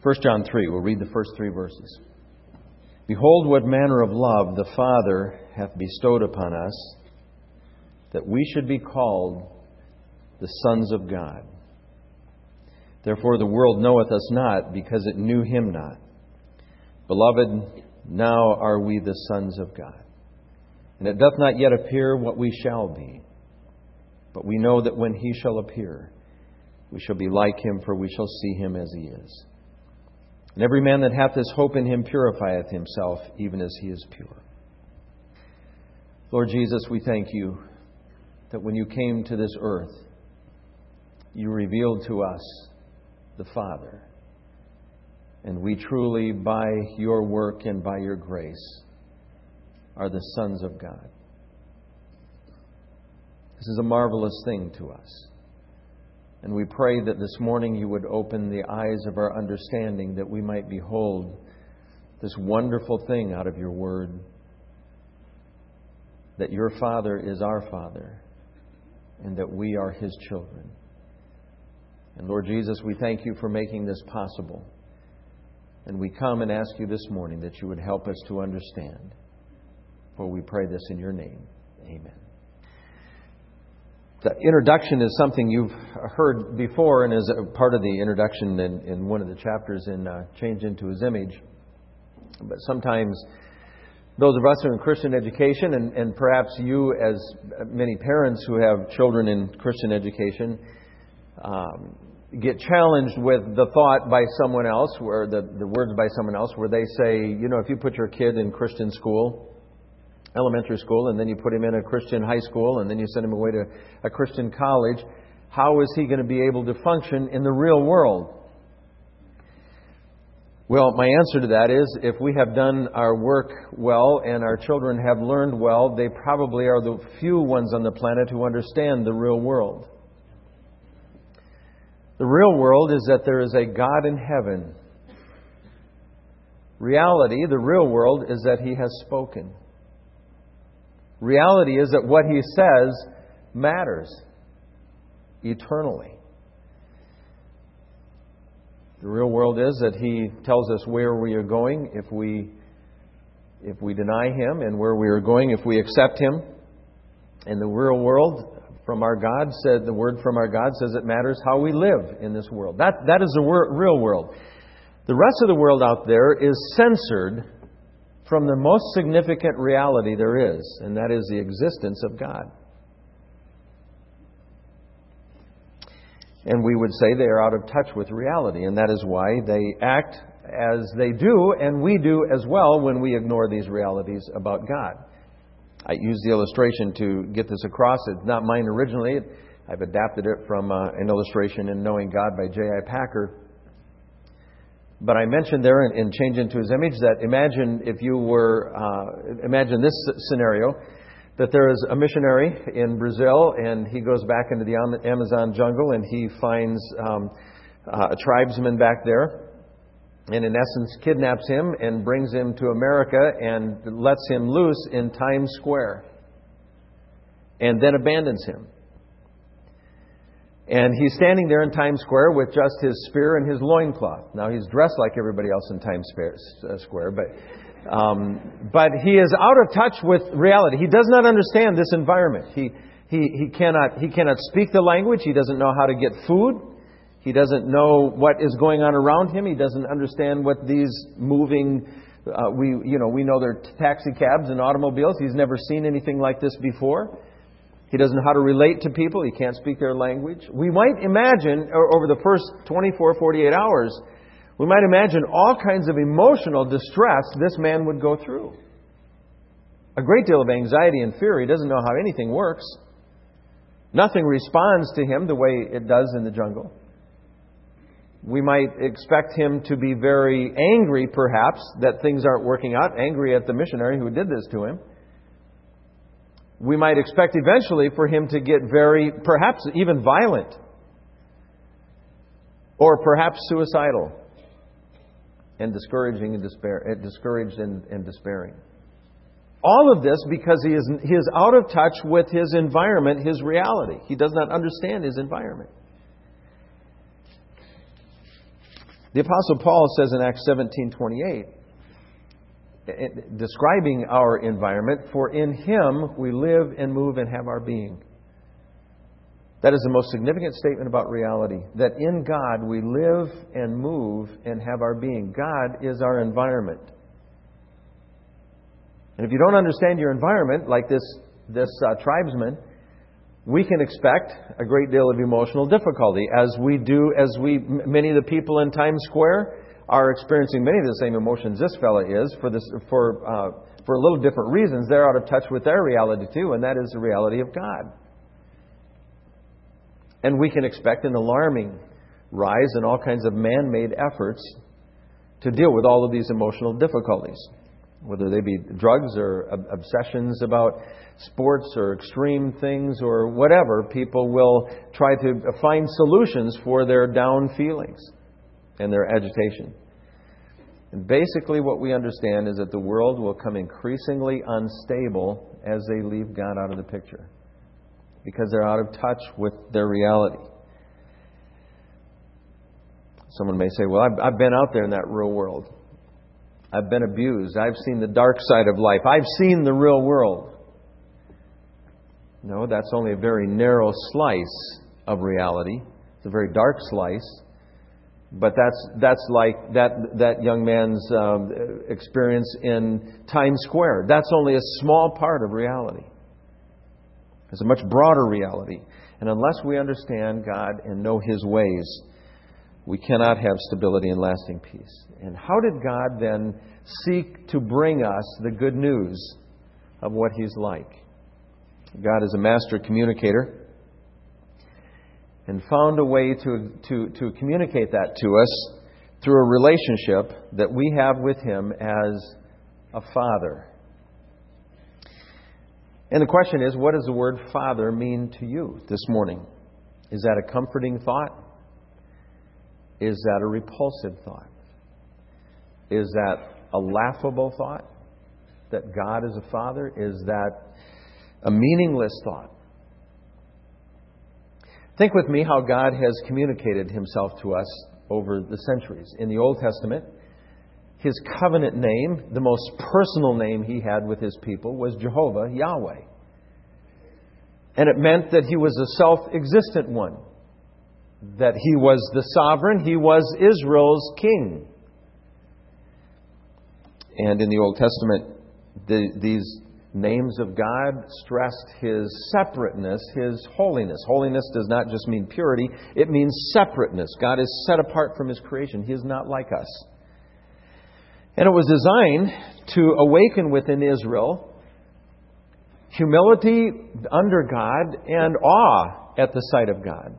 1 John 3, we'll read the first 3 verses. Behold, what manner of love the Father hath bestowed upon us, that we should be called the sons of God. Therefore the world knoweth us not, because it knew Him not. Beloved, now are we the sons of God. And it doth not yet appear what we shall be. But we know that when He shall appear, we shall be like Him, for we shall see Him as He is. And every man that hath this hope in Him purifieth himself, even as He is pure. Lord Jesus, we thank You that when You came to this earth, You revealed to us the Father. And we truly, by Your work and by Your grace, are the sons of God. This is a marvelous thing to us. And we pray that this morning You would open the eyes of our understanding, that we might behold this wonderful thing out of Your Word, that Your Father is our Father, and that we are His children. And Lord Jesus, we thank You for making this possible. And we come and ask You this morning that You would help us to understand. For we pray this in Your name. Amen. The introduction is something you've heard before, and is a part of the introduction in one of the chapters in Change into His Image. But sometimes those of us who are in Christian education, and perhaps you as many parents who have children in Christian education, get challenged with the thought by someone else, where the words by someone else, where they say, if you put your kid in Christian school, elementary school, and then you put him in a Christian high school, and then you send him away to a Christian college, how is he going to be able to function in the real world? Well, my answer to that is, if we have done our work well and our children have learned well, they probably are the few ones on the planet who understand the real world. The real world is that there is a God in heaven. Reality, the real world, is that He has spoken. Reality is that what He says matters eternally. The real world is that He tells us where we are going if we deny Him, and where we are going if we accept Him. And the real world from our God said, the word from our God says it matters how we live in this world. That is the real world. The rest of the world out there is censored from the most significant reality there is, and that is the existence of God. And we would say they are out of touch with reality, and that is why they act as they do, and we do as well when we ignore these realities about God. I use the illustration to get this across. It's not mine originally. I've adapted it from an illustration in Knowing God by J.I. Packer. But I mentioned there in Change into His Image that imagine this scenario, that there is a missionary in Brazil, and he goes back into the Amazon jungle, and he finds a tribesman back there, and in essence kidnaps him and brings him to America and lets him loose in Times Square, and then abandons him. And he's standing there in Times Square with just his spear and his loincloth. Now, he's dressed like everybody else in Times Square, but he is out of touch with reality. He does not understand this environment. He cannot speak the language. He doesn't know how to get food. He doesn't know what is going on around him. He doesn't understand what these moving, we know they're taxi cabs and automobiles. He's never seen anything like this before. He doesn't know how to relate to people. He can't speak their language. We might imagine, over the first 24, 48 hours, we might imagine all kinds of emotional distress this man would go through. A great deal of anxiety and fear. He doesn't know how anything works. Nothing responds to him the way it does in the jungle. We might expect him to be very angry, perhaps, that things aren't working out, angry at the missionary who did this to him. We might expect eventually for him to get very, perhaps even violent, or perhaps suicidal and discouraged and despairing. All of this because he is out of touch with his environment, his reality. He does not understand his environment. The Apostle Paul says in Acts 17:28, describing our environment, "For in Him we live and move and have our being." That is the most significant statement about reality, that in God we live and move and have our being. God is our environment. And if you don't understand your environment, like this tribesman, we can expect a great deal of emotional difficulty, as many of the people in Times Square are experiencing many of the same emotions this fella is, for a little different reasons. They're out of touch with their reality too, and that is the reality of God. And we can expect an alarming rise in all kinds of man-made efforts to deal with all of these emotional difficulties, whether they be drugs or obsessions about sports or extreme things or whatever. People will try to find solutions for their down feelings and their agitation. And basically what we understand is that the world will come increasingly unstable as they leave God out of the picture, because they're out of touch with their reality. Someone may say, "Well, I've been out there in that real world. I've been abused. I've seen the dark side of life. I've seen the real world." No, that's only a very narrow slice of reality. It's a very dark slice. But that's like that young man's experience in Times Square. That's only a small part of reality. It's a much broader reality. And unless we understand God and know His ways, we cannot have stability and lasting peace. And how did God then seek to bring us the good news of what He's like? God is a master communicator, and found a way to communicate that to us through a relationship that we have with Him as a Father. And the question is, what does the word Father mean to you this morning? Is that a comforting thought? Is that a repulsive thought? Is that a laughable thought? That God is a Father? Is that a meaningless thought? Think with me how God has communicated Himself to us over the centuries. In the Old Testament, His covenant name, the most personal name He had with His people, was Jehovah Yahweh. And it meant that He was a self-existent one. That He was the sovereign, He was Israel's king. And in the Old Testament, these names of God stressed His separateness, His holiness. Holiness does not just mean purity, it means separateness. God is set apart from His creation. He is not like us. And it was designed to awaken within Israel humility under God and awe at the sight of God.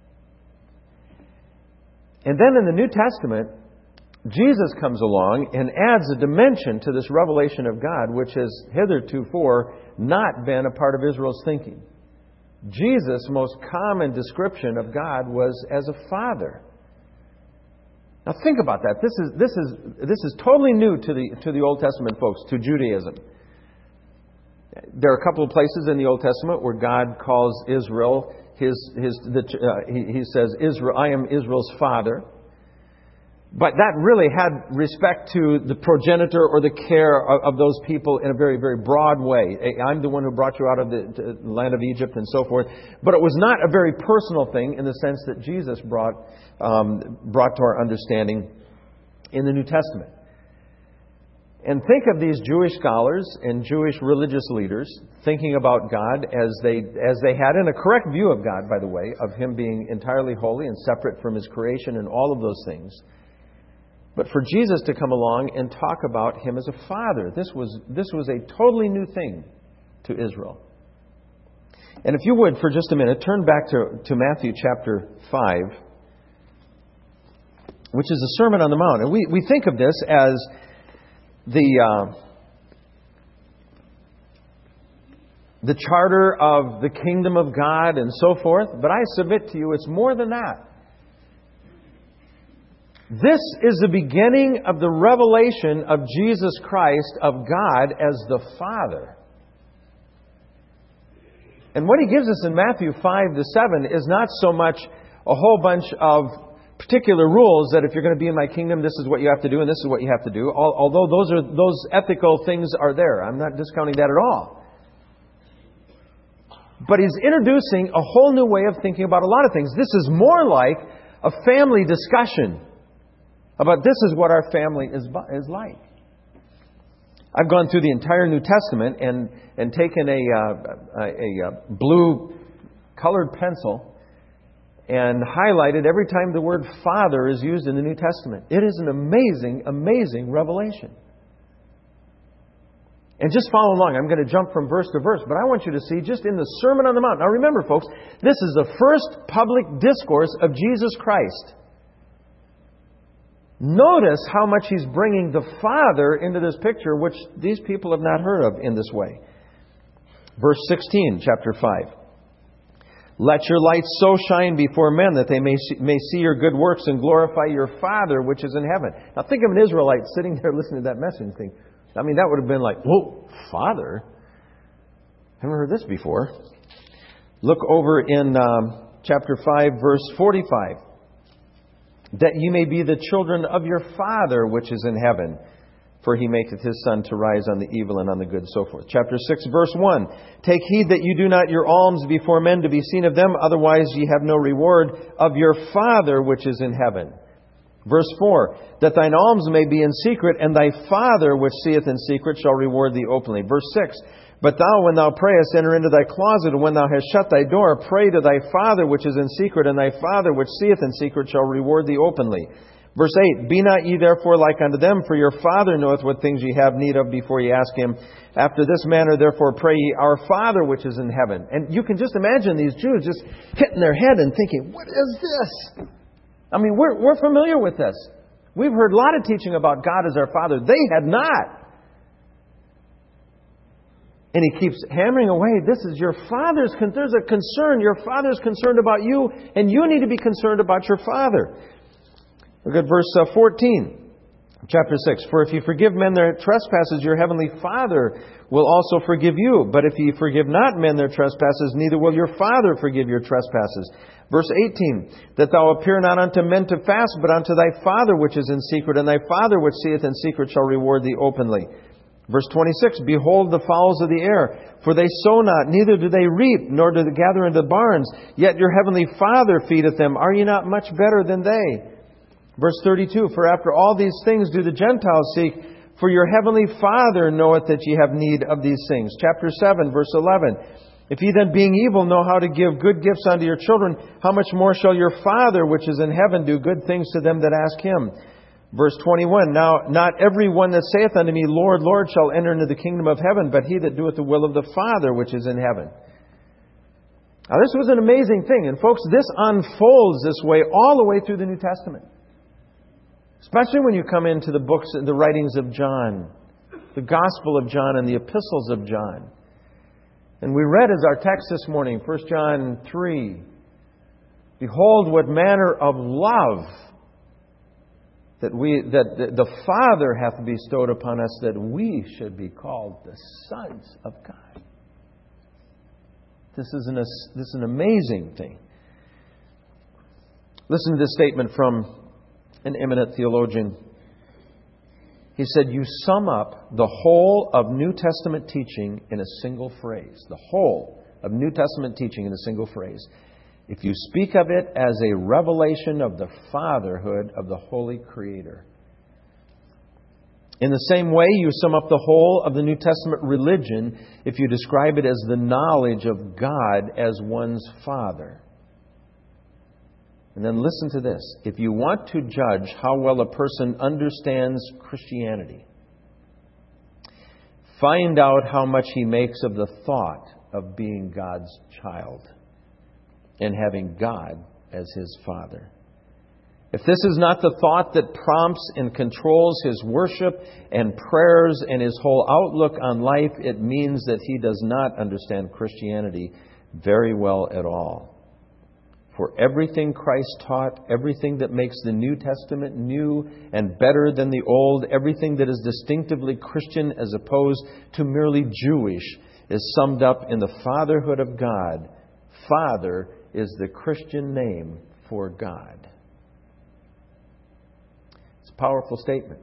And then in the New Testament, Jesus comes along and adds a dimension to this revelation of God, which has hitherto not been a part of Israel's thinking. Jesus' most common description of God was as a Father. Now think about that. This is totally new to the Old Testament folks, to Judaism. There are a couple of places in the Old Testament where God calls Israel He says, "Israel, I am Israel's father." But that really had respect to the progenitor or the care of those people in a very, very broad way. I'm the one who brought you out of the land of Egypt and so forth. But it was not a very personal thing in the sense that Jesus brought to our understanding in the New Testament. And think of these Jewish scholars and Jewish religious leaders thinking about God as they had, in a correct view of God, by the way, of Him being entirely holy and separate from His creation and all of those things. But for Jesus to come along and talk about Him as a Father, this was a totally new thing to Israel. And if you would, for just a minute, turn back to Matthew chapter 5, which is the Sermon on the Mount. And we think of this as the charter of the kingdom of God and so forth. But I submit to you, it's more than that. This is the beginning of the revelation of Jesus Christ, of God as the Father. And what He gives us in Matthew 5 to 7 is not so much a whole bunch of particular rules that if you're going to be in my kingdom, this is what you have to do and this is what you have to do. Although those ethical things are there. I'm not discounting that at all. But he's introducing a whole new way of thinking about a lot of things. This is more like a family discussion about this is what our family is like. I've gone through the entire New Testament and taken a blue colored pencil and highlighted every time the word Father is used in the New Testament. It is an amazing, amazing revelation. And just follow along. I'm going to jump from verse to verse, but I want you to see just in the Sermon on the Mount. Now remember, folks, this is the first public discourse of Jesus Christ. Notice how much He's bringing the Father into this picture, which these people have not heard of in this way. Verse 16, chapter 5. Let your light so shine before men that they may see your good works and glorify your Father which is in heaven. Now think of an Israelite sitting there listening to that message and think, I mean, that would have been like, whoa, Father? Haven't heard this before. Look over in chapter 5, verse 45. That you may be the children of your Father which is in heaven, for He maketh His sun to rise on the evil and on the good, and so forth. Chapter 6, verse 1. Take heed that you do not your alms before men to be seen of them, otherwise ye have no reward of your Father which is in heaven. Verse 4, that thine alms may be in secret, and thy Father which seeth in secret shall reward thee openly. Verse 6, but thou, when thou prayest, enter into thy closet, and when thou hast shut thy door, pray to thy Father which is in secret, and thy Father which seeth in secret shall reward thee openly. Verse 8, be not ye therefore like unto them, for your Father knoweth what things ye have need of before ye ask Him. After this manner therefore pray ye, our Father which is in heaven. And you can just imagine these Jews just hitting their head and thinking, what is this? I mean, we're familiar with this. We've heard a lot of teaching about God as our Father. They had not. And He keeps hammering away. This is your Father's concern. There's a concern. Your Father's concerned about you, and you need to be concerned about your Father. Look at verse 14. Chapter 6. For if you forgive men their trespasses, your heavenly Father will also forgive you. But if ye forgive not men their trespasses, neither will your Father forgive your trespasses. Verse 18. That thou appear not unto men to fast, but unto thy Father which is in secret, and thy Father which seeth in secret shall reward thee openly. Verse 26. Behold the fowls of the air, for they sow not, neither do they reap, nor do they gather into barns, yet your heavenly Father feedeth them. Are ye not much better than they? Verse 32, for after all these things do the Gentiles seek, for your heavenly Father knoweth that ye have need of these things. Chapter 7, verse 11, if ye then being evil know how to give good gifts unto your children, how much more shall your Father which is in heaven do good things to them that ask Him? Verse 21, now not every one that saith unto me, Lord, Lord, shall enter into the kingdom of heaven, but he that doeth the will of the Father which is in heaven. Now this was an amazing thing. And folks, this unfolds this way all the way through the New Testament. Especially when you come into the books and the writings of John, the Gospel of John and the epistles of John. And we read as our text this morning, 1 John 3, behold what manner of love that the Father hath bestowed upon us, that we should be called the sons of God. This is an amazing thing. Listen to this statement from an eminent theologian. He said, you sum up the whole of New Testament teaching in a single phrase. The whole of New Testament teaching in a single phrase. If you speak of it as a revelation of the fatherhood of the Holy Creator. In the same way, you sum up the whole of the New Testament religion if you describe it as the knowledge of God as one's Father. And then listen to this. If you want to judge how well a person understands Christianity, find out how much he makes of the thought of being God's child and having God as his Father. If this is not the thought that prompts and controls his worship and prayers and his whole outlook on life, it means that he does not understand Christianity very well at all. For everything Christ taught, everything that makes the New Testament new and better than the Old, everything that is distinctively Christian as opposed to merely Jewish, is summed up in the fatherhood of God. Father is the Christian name for God. a powerful statement.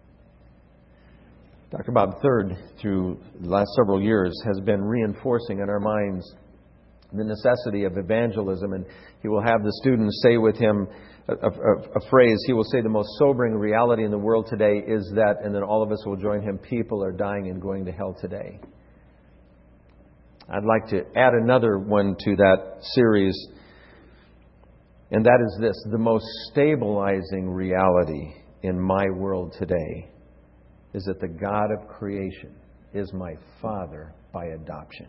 Dr. Bob Third, through the last several years, has been reinforcing in our minds the necessity of evangelism, and he will have the students say with him a phrase. He will say, the most sobering reality in the world today is that, and then all of us will join him, people are dying and going to hell today. I'd like to add another one to that series, and that is this: the most stabilizing reality in my world today is that the God of creation is my Father by adoption.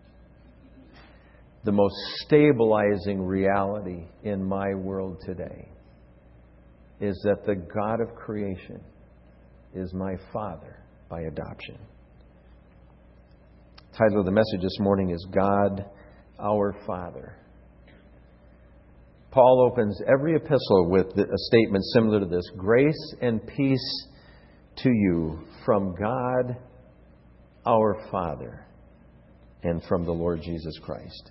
The most stabilizing reality in my world today is that the God of creation is my Father by adoption. The title of the message this morning is God, our Father. Paul opens every epistle with a statement similar to this: grace and peace to you from God, our Father, and from the Lord Jesus Christ.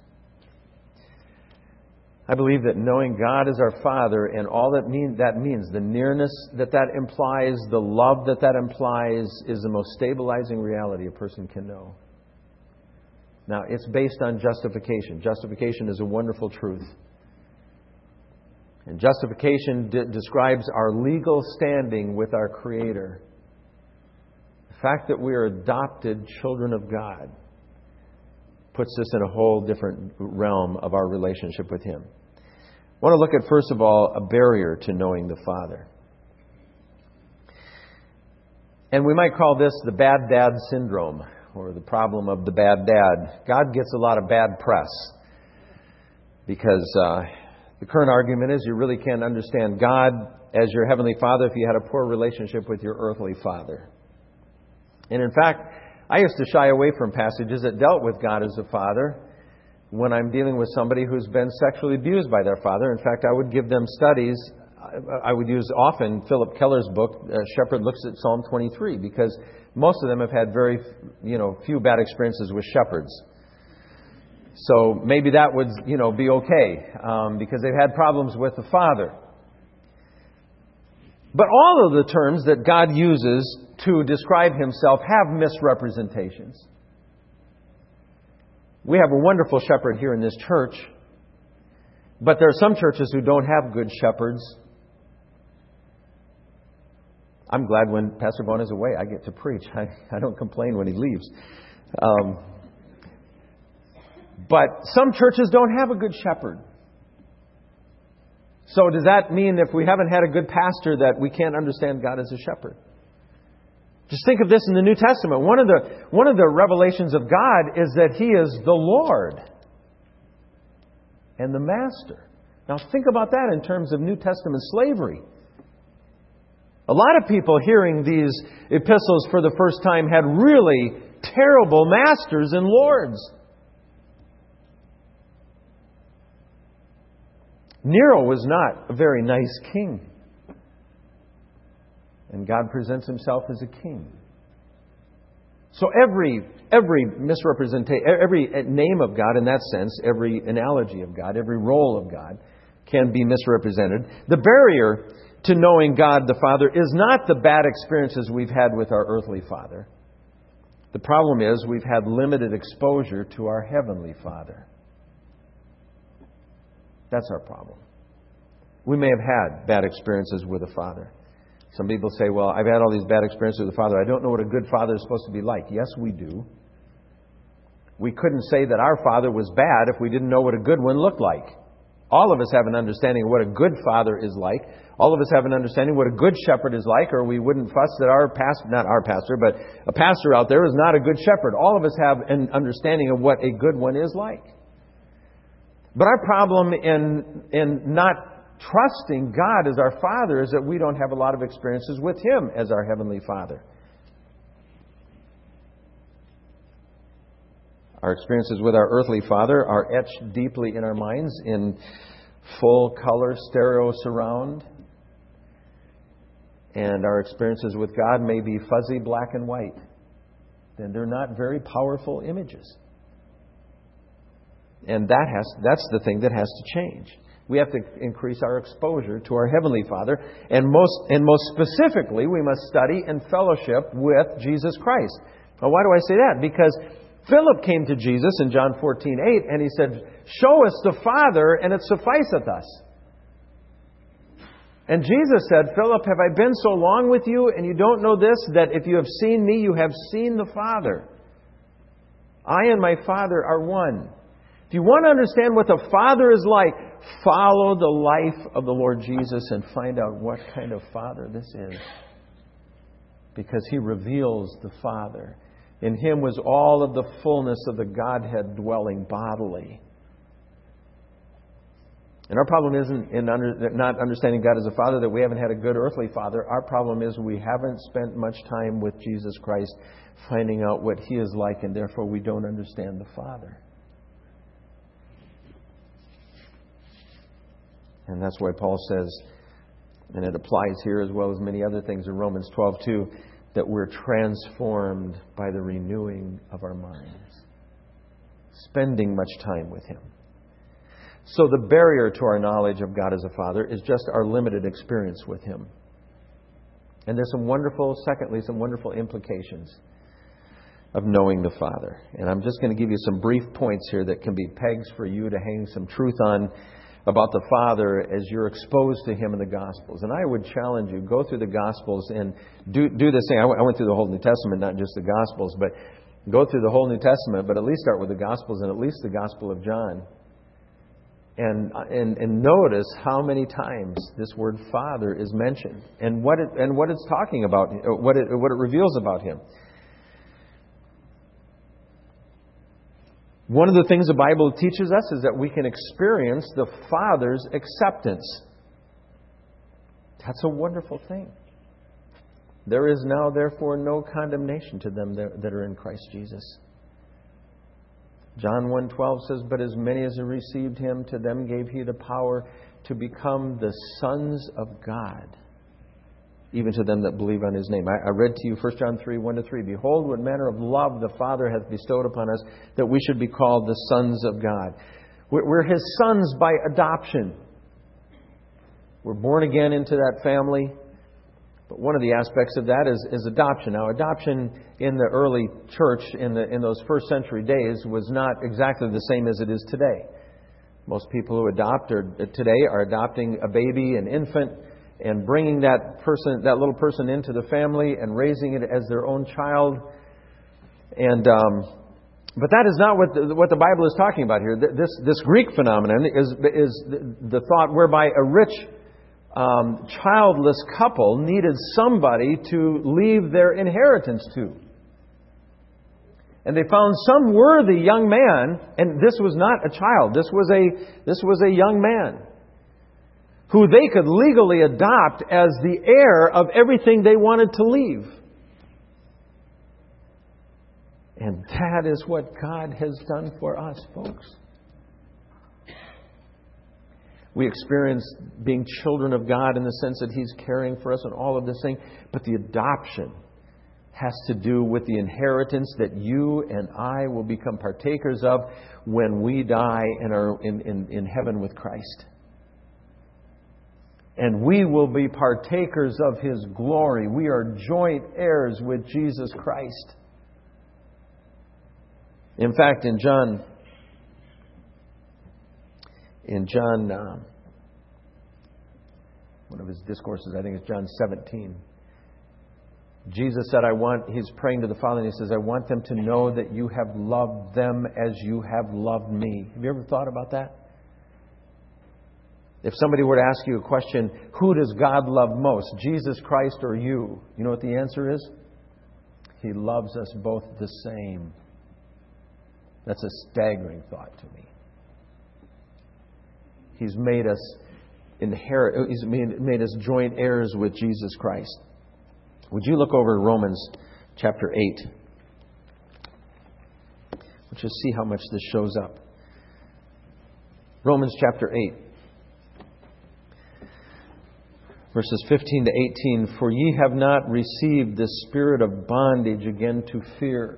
I believe that knowing God as our Father and all that means, the nearness that implies, the love that implies, is the most stabilizing reality a person can know. Now, it's based on justification. Justification is a wonderful truth. And justification describes our legal standing with our Creator. The fact that we are adopted children of God puts us in a whole different realm of our relationship with Him. I want to look at, first of all, a barrier to knowing the Father. And we might call this the bad dad syndrome, or the problem of the bad dad. God gets a lot of bad press because the current argument is you really can't understand God as your Heavenly Father if you had a poor relationship with your earthly father. And in fact, I used to shy away from passages that dealt with God as a father when I'm dealing with somebody who's been sexually abused by their father. In fact, I would give them studies. I would use often Philip Keller's book, Shepherd Looks at Psalm 23, because most of them have had very few bad experiences with shepherds. So maybe that would be okay because they've had problems with the Father. But all of the terms that God uses to describe Himself have misrepresentations. We have a wonderful shepherd here in this church, but there are some churches who don't have good shepherds. I'm glad when Pastor Vaughn is away, I get to preach. I don't complain when he leaves. But some churches don't have a good shepherd. So does that mean if we haven't had a good pastor that we can't understand God as a shepherd? Just think of this in the New Testament. One of the revelations of God is that He is the Lord and the Master. Now think about that in terms of New Testament slavery. A lot of people hearing these epistles for the first time had really terrible masters and lords. Nero was not a very nice king. And God presents Himself as a king. So every misrepresentation, every name of God in that sense, every analogy of God, every role of God can be misrepresented. The barrier to knowing God the Father is not the bad experiences we've had with our earthly father. The problem is we've had limited exposure to our Heavenly Father. That's our problem. We may have had bad experiences with a father. Some people say, well, I've had all these bad experiences with a father. I don't know what a good father is supposed to be like. Yes, we do. We couldn't say that our father was bad if we didn't know what a good one looked like. All of us have an understanding of what a good father is like. All of us have an understanding of what a good shepherd is like, or we wouldn't fuss that a pastor out there is not a good shepherd. All of us have an understanding of what a good one is like. But our problem in not trusting God as our Father is that we don't have a lot of experiences with Him as our Heavenly Father. Our experiences with our earthly father are etched deeply in our minds in full color stereo surround. And our experiences with God may be fuzzy black and white. Then they're not very powerful images. And that's the thing that has to change. We have to increase our exposure to our Heavenly Father. And most specifically, we must study and fellowship with Jesus Christ. Now, why do I say that? Because Philip came to Jesus in John 14:8, and he said, "Show us the Father, and it sufficeth us." And Jesus said, "Philip, have I been so long with you, and you don't know this, that if you have seen me, you have seen the Father? I and my Father are one." If you want to understand what the Father is like, follow the life of the Lord Jesus and find out what kind of Father this is. Because He reveals the Father. In Him was all of the fullness of the Godhead dwelling bodily. And our problem isn't in not understanding God as a Father that we haven't had a good earthly Father. Our problem is we haven't spent much time with Jesus Christ finding out what He is like, and therefore we don't understand the Father. And that's why Paul says, and it applies here as well as many other things in Romans 12:2, that we're transformed by the renewing of our minds. Spending much time with Him. So the barrier to our knowledge of God as a Father is just our limited experience with Him. And there's some wonderful implications of knowing the Father. And I'm just going to give you some brief points here that can be pegs for you to hang some truth on about the Father as you're exposed to Him in the Gospels. And I would challenge you, go through the Gospels and do this thing. I went through the whole New Testament, not just the Gospels, but go through the whole New Testament, but at least start with the Gospels and at least the Gospel of John. And notice how many times this word Father is mentioned and what it's talking about, what it reveals about Him. One of the things the Bible teaches us is that we can experience the Father's acceptance. That's a wonderful thing. There is now, therefore, no condemnation to them that are in Christ Jesus. John 1:12 says, "But as many as have received Him, to them gave He the power to become the sons of God, even to them that believe on His name." I read to you 1 John 3:1-3. "Behold, what manner of love the Father hath bestowed upon us, that we should be called the sons of God." We're His sons by adoption. We're born again into that family. But one of the aspects of that is adoption. Now, adoption in the early church, in those first century days, was not exactly the same as it is today. Most people who adopt today are adopting a baby, an infant, and bringing that little person into the family and raising it as their own child. And but that is not what the Bible is talking about here. This Greek phenomenon is the thought whereby a rich childless couple needed somebody to leave their inheritance to. And they found some worthy young man, and this was not a child, this was a young man, who they could legally adopt as the heir of everything they wanted to leave. And that is what God has done for us, folks. We experience being children of God in the sense that He's caring for us and all of this thing. But the adoption has to do with the inheritance that you and I will become partakers of when we die and are in heaven with Christ. And we will be partakers of His glory. We are joint heirs with Jesus Christ. In fact, in John, one of His discourses, I think it's John 17. Jesus said, He's praying to the Father, and He says, "I want them to know that you have loved them as you have loved me." Have you ever thought about that? If somebody were to ask you a question, who does God love most, Jesus Christ or you? You know what the answer is? He loves us both the same. That's a staggering thought to me. He's made us He's made us joint heirs with Jesus Christ. Would you look over Romans chapter 8? Let's just see how much this shows up. Romans chapter 8. Verses 15 to 18. "For ye have not received the spirit of bondage again to fear,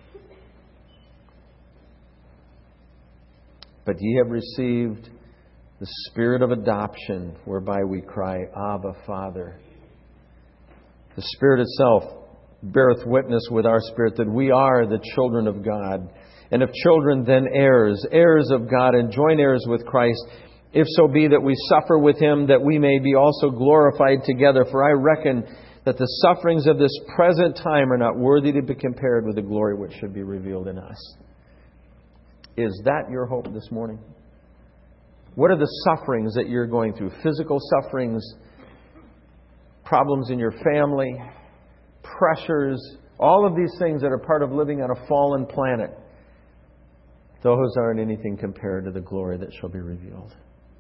but ye have received The Spirit of adoption, whereby we cry, Abba, Father. The Spirit itself beareth witness with our spirit that we are the children of God. And if children, then heirs, heirs of God, and joint heirs with Christ, if so be that we suffer with Him, that we may be also glorified together. For I reckon that the sufferings of this present time are not worthy to be compared with the glory which should be revealed in us. Is that your hope this morning? What are the sufferings that you're going through? Physical sufferings, problems in your family, pressures, all of these things that are part of living on a fallen planet. Those aren't anything compared to the glory that shall be revealed.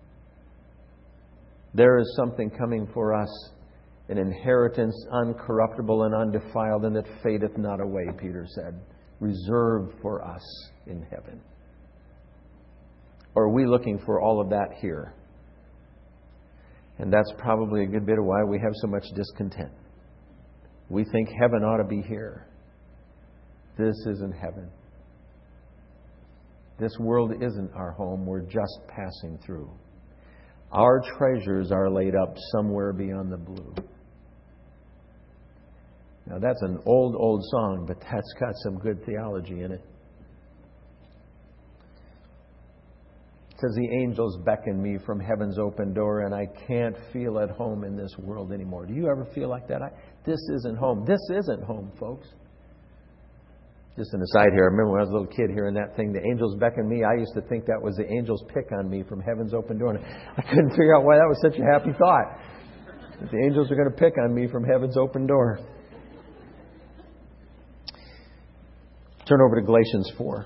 There is something coming for us, an inheritance uncorruptible and undefiled, and that fadeth not away, Peter said, reserved for us in heaven. Or are we looking for all of that here? And that's probably a good bit of why we have so much discontent. We think heaven ought to be here. This isn't heaven. This world isn't our home. We're just passing through. Our treasures are laid up somewhere beyond the blue. Now that's an old song, but that's got some good theology in it. It says, the angels beckon me from heaven's open door, and I can't feel at home in this world anymore. Do you ever feel like that? This isn't home. This isn't home, folks. Just an aside here, I remember when I was a little kid hearing that thing, the angels beckon me. I used to think that was the angels pick on me from heaven's open door. And I couldn't figure out why that was such a happy thought. That the angels are going to pick on me from heaven's open door. Turn over to Galatians 4.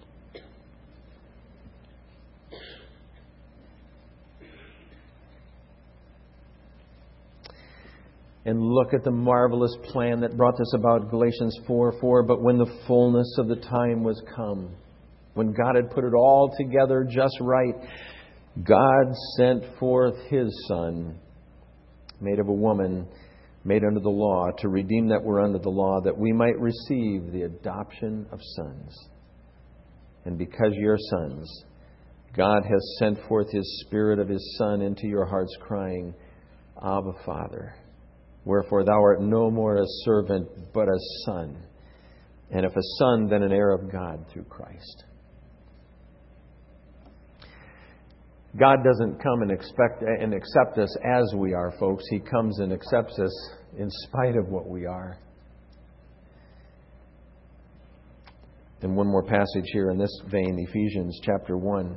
And look at the marvelous plan that brought this about. Galatians 4:4. But when the fullness of the time was come, when God had put it all together just right, God sent forth His Son, made of a woman, made under the law, to redeem that were under the law, that we might receive the adoption of sons. And because you're sons, God has sent forth His Spirit of His Son into your hearts, crying, Abba, Father. Wherefore thou art no more a servant, but a son. And if a son, then an heir of God through Christ. God doesn't come and accept us as we are, folks. He comes and accepts us in spite of what we are. And one more passage here in this vein, Ephesians chapter 1.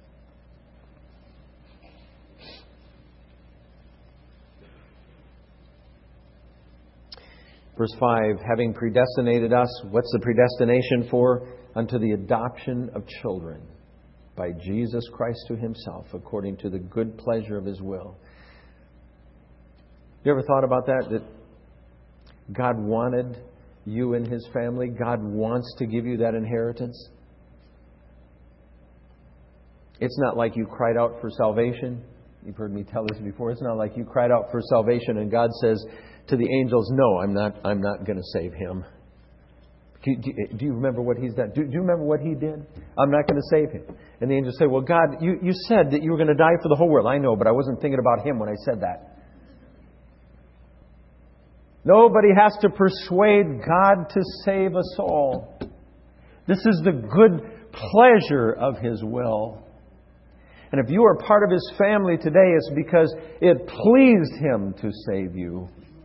Verse 5, having predestinated us, what's the predestination for? Unto the adoption of children by Jesus Christ to Himself, according to the good pleasure of His will. You ever thought about that? That God wanted you and His family? God wants to give you that inheritance? It's not like you cried out for salvation. You've heard me tell this before. It's not like you cried out for salvation and God says to the angels, no, I'm not going to save him. Do you remember what He's done? Do you remember what He did? I'm not going to save him. And the angels say, well, God, you said that you were going to die for the whole world. I know, but I wasn't thinking about him when I said that. Nobody has to persuade God to save us all. This is the good pleasure of His will. And if you are part of His family today, it's because it pleased Him to save you.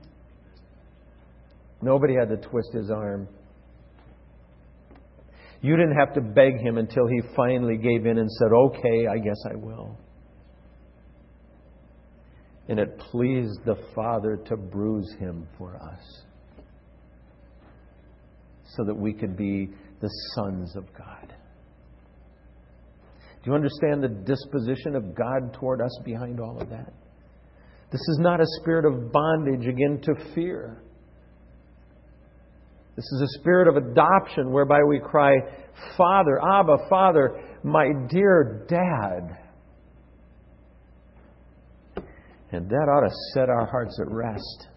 Nobody had to twist His arm. You didn't have to beg Him until He finally gave in and said, okay, I guess I will. And it pleased the Father to bruise Him for us, so that we could be the sons of God. Do you understand the disposition of God toward us behind all of that? This is not a spirit of bondage, again, to fear. This is a spirit of adoption whereby we cry, Father, Abba, Father, my dear Dad. And that ought to set our hearts at rest.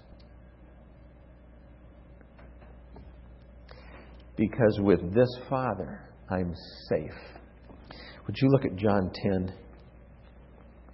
Because with this Father, I'm safe. Would you look at John 10?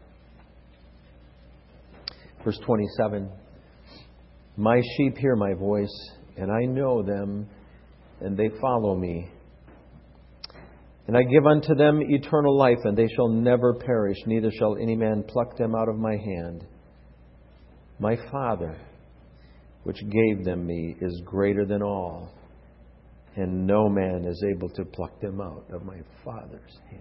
Verse 27, my sheep hear my voice, and I know them, and they follow me. And I give unto them eternal life, and they shall never perish, neither shall any man pluck them out of my hand. My Father, which gave them me, is greater than all, and no man is able to pluck them out of my Father's hand.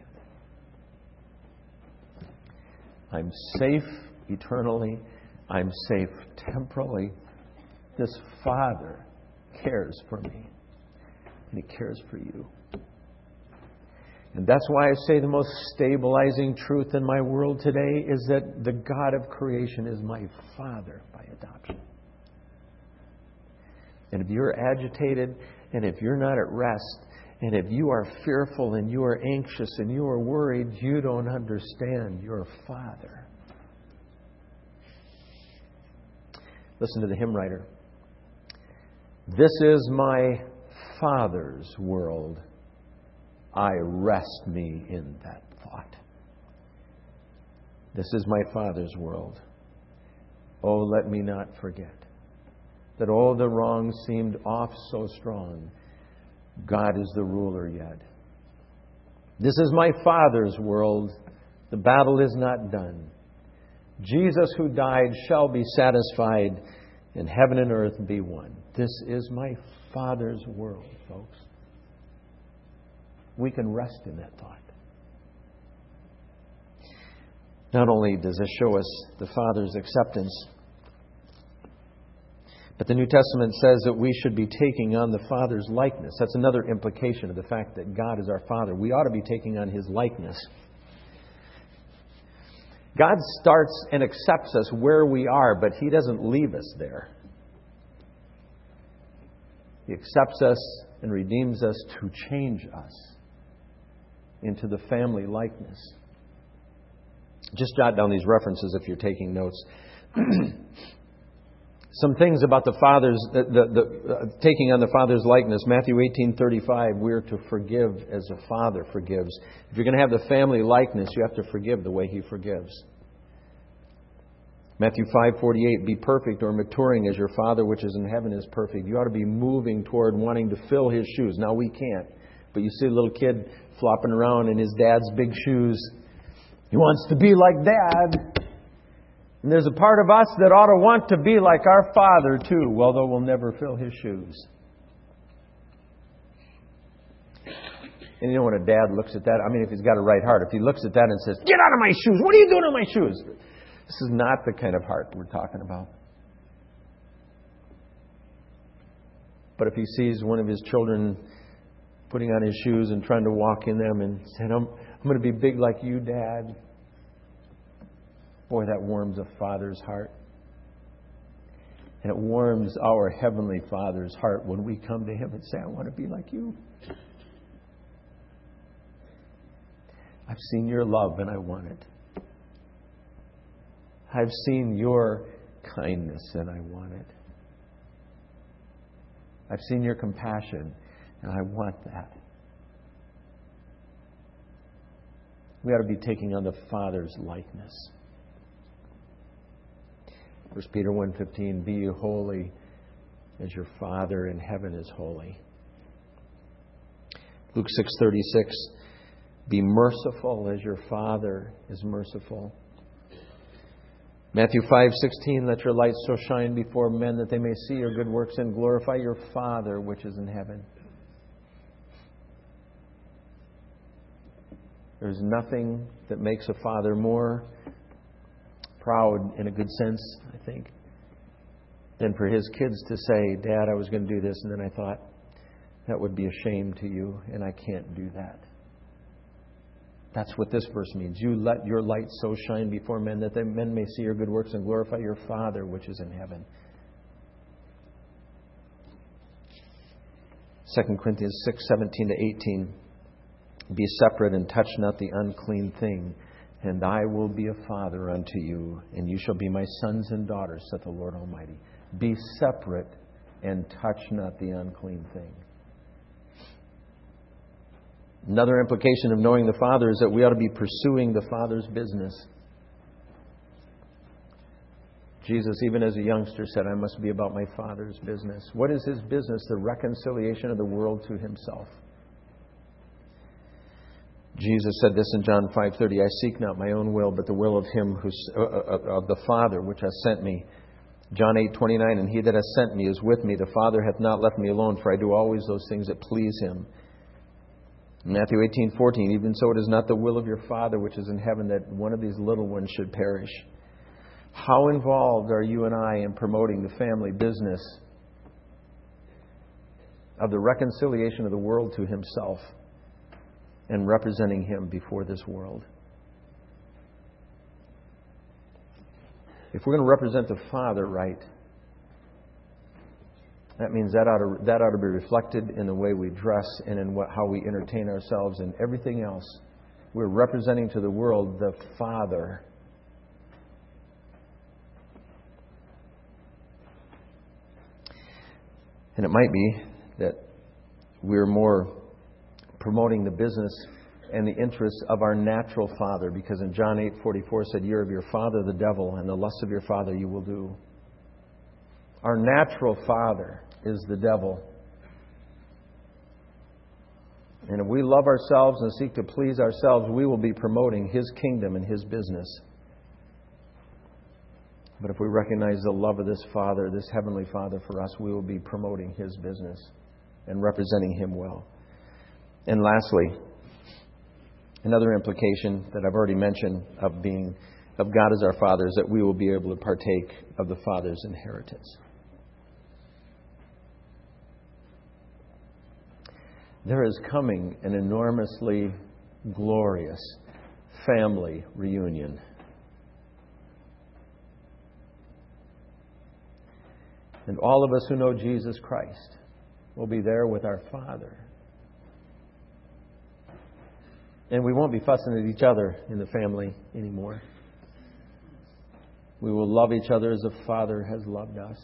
I'm safe eternally. I'm safe temporally. This Father cares for me, and He cares for you. And that's why I say the most stabilizing truth in my world today is that the God of creation is my Father by adoption. And if you're agitated, and if you're not at rest, and if you are fearful and you are anxious and you are worried, you don't understand your Father. Listen to the hymn writer. This is my Father's world. I rest me in that thought. This is my Father's world. Oh, let me not forget that all the wrongs seemed off so strong. God is the ruler yet. This is my Father's world. The battle is not done. Jesus who died shall be satisfied, and heaven and earth be one. This is my Father's world, folks. We can rest in that thought. Not only does this show us the Father's acceptance, but the New Testament says that we should be taking on the Father's likeness. That's another implication of the fact that God is our Father. We ought to be taking on His likeness. God starts and accepts us where we are, but He doesn't leave us there. He accepts us and redeems us to change us into the family likeness. Just jot down these references if you're taking notes. Some things about the Father's, taking on the Father's likeness. Matthew 18:35, we're to forgive as a Father forgives. If you're going to have the family likeness, you have to forgive the way He forgives. Matthew 5:48, be perfect or maturing as your Father which is in heaven is perfect. You ought to be moving toward wanting to fill His shoes. Now we can't, but you see a little kid flopping around in his dad's big shoes. He wants to be like Dad. And there's a part of us that ought to want to be like our Father too, although we'll never fill His shoes. And you know when a dad looks at that, I mean if he's got a right heart, if he looks at that and says, get out of my shoes, what are you doing in my shoes? This is not the kind of heart we're talking about. But if he sees one of his children putting on his shoes and trying to walk in them and saying, I'm going to be big like you, Dad. Boy, that warms a father's heart. And it warms our Heavenly Father's heart when we come to Him and say, I want to be like you. I've seen your love and I want it. I've seen your kindness and I want it. I've seen your compassion and I want that. We ought to be taking on the Father's likeness. 1 Peter 1:15, be you holy as your Father in heaven is holy. Luke 6:36, be merciful as your Father is merciful. Matthew 5:16, let your light so shine before men that they may see your good works and glorify your Father which is in heaven. There's nothing that makes a father more proud, in a good sense, I think, than for his kids to say, Dad, I was going to do this, and then I thought, that would be a shame to you, and I can't do that. That's what this verse means. You let your light so shine before men that men may see your good works and glorify your Father which is in heaven. 2 Corinthians 6:17-18. Be separate and touch not the unclean thing, and I will be a father unto you, and you shall be my sons and daughters, saith the Lord Almighty. Be separate and touch not the unclean thing. Another implication of knowing the Father is that we ought to be pursuing the Father's business. Jesus, even as a youngster, said, I must be about my Father's business. What is His business? The reconciliation of the world to Himself. Jesus said this in John 5:30, I seek not my own will, but the will of Him of the Father, which hath sent me. John 8:29, and He that hath sent me is with me. The Father hath not left me alone, for I do always those things that please Him. Matthew 18:14, even so it is not the will of your Father which is in heaven that one of these little ones should perish. How involved are you and I in promoting the family business of the reconciliation of the world to Himself and representing Him before this world? If we're going to represent the Father right, that means that ought to be reflected in the way we dress and in how we entertain ourselves and everything else. We're representing to the world the Father. And it might be that we're more promoting the business and the interests of our natural father, because in John 8:44 said, you're of your father the devil, and the lusts of your father you will do. Our natural father is the devil. And if we love ourselves and seek to please ourselves, we will be promoting His kingdom and His business. But if we recognize the love of this Father, this Heavenly Father for us, we will be promoting His business and representing Him well. And lastly, another implication that I've already mentioned of God as our Father is that we will be able to partake of the Father's inheritance. There is coming an enormously glorious family reunion. And all of us who know Jesus Christ will be there with our Father. And we won't be fussing at each other in the family anymore. We will love each other as the Father has loved us.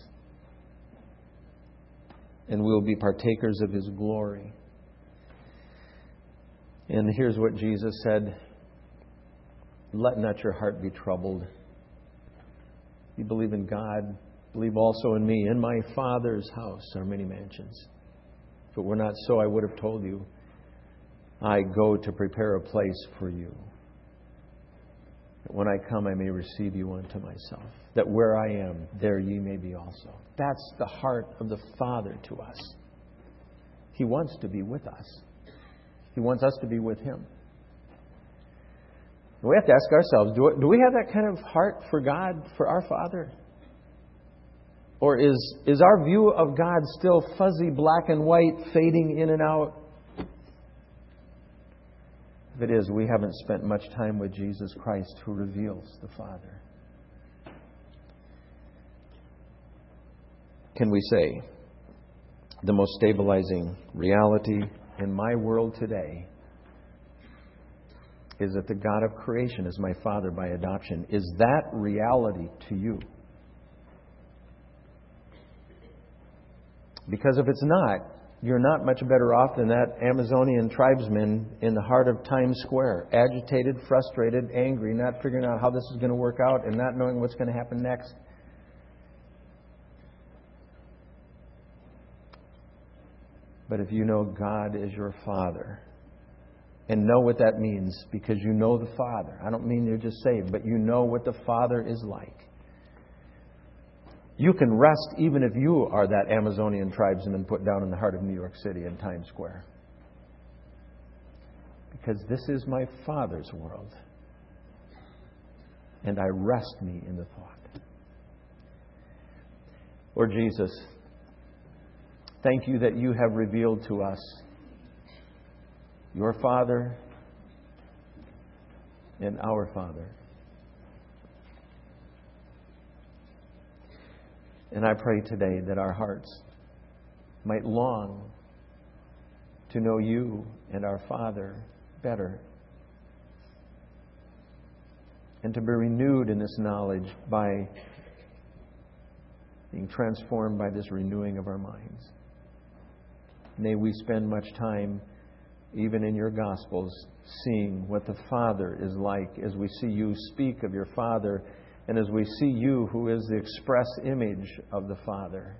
And we will be partakers of His glory. And here's what Jesus said, let not your heart be troubled. You believe in God, believe also in me. In my Father's house are many mansions. If it were not so, I would have told you. I go to prepare a place for you, that when I come I may receive you unto myself, that where I am, there ye may be also. That's the heart of the Father to us. He wants to be with us. He wants us to be with Him. We have to ask ourselves, do we have that kind of heart for God, for our Father? Or is our view of God still fuzzy, black and white, fading in and out? If it is, we haven't spent much time with Jesus Christ, who reveals the Father. Can we say the most stabilizing reality in my world today is that the God of creation is my Father by adoption? Is that reality to you? Because if it's not, you're not much better off than that Amazonian tribesman in the heart of Times Square, agitated, frustrated, angry, not figuring out how this is going to work out and not knowing what's going to happen next. But if you know God is your Father, and know what that means because you know the Father. I don't mean you're just saved, but you know what the Father is like. You can rest even if you are that Amazonian tribesman put down in the heart of New York City in Times Square. Because this is my Father's world. And I rest me in the thought. Lord Jesus, thank you that you have revealed to us your Father and our Father. And I pray today that our hearts might long to know you and our Father better, and to be renewed in this knowledge by being transformed by this renewing of our minds. May we spend much time, even in your Gospels, seeing what the Father is like as we see you speak of your Father and as we see You, who is the express image of the Father.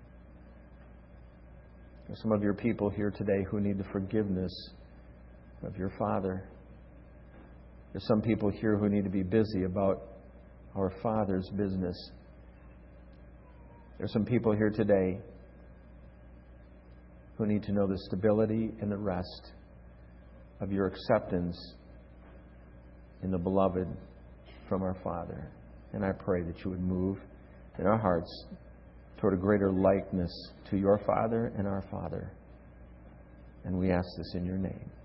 There's some of Your people here today who need the forgiveness of Your Father. There's some people here who need to be busy about our Father's business. There's some people here today who need to know the stability and the rest of Your acceptance in the beloved from our Father. And I pray that You would move in our hearts toward a greater likeness to Your Father and our Father. And we ask this in Your name.